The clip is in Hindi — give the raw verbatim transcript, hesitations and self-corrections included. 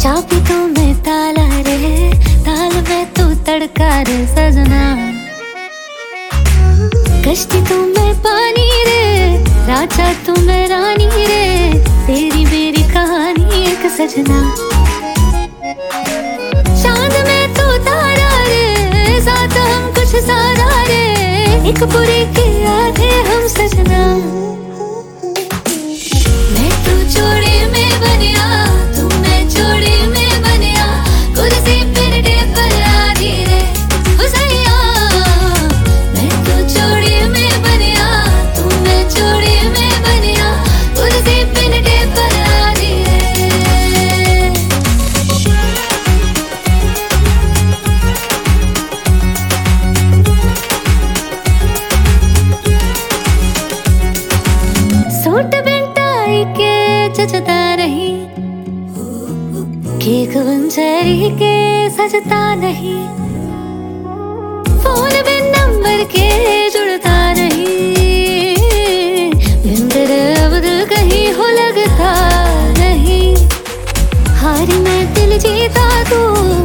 चाबी तो मैं ताला रे, ताल में तू तड़का रे सजना। कश्ती तू मैं पानी रे, राजा तू मैं रानी रे, तेरी मेरी कहानी एक सजना। चांद में तू तारा रे, साथ हम कुछ सारा रे, एक बुरे के आधे हम सजना। मैं तू जोड़े में बनिया, तू मैं जोड़े में बनिया, कुर्सी पर टेबल आधी रे हुसैया। मैं तू जोड़े में बनिया, तू मैं जोड़े में बनिया, कुर्सी पर टेबल आधी रे। सूट बिंटाई के जचता नहीं, केक बंजरी के सजता नहीं, फोन बिन नंबर के जुड़ता नहीं, बिन तेरे अब दिल कहीं हो लगता नहीं। हारी मैं दिल जीता तू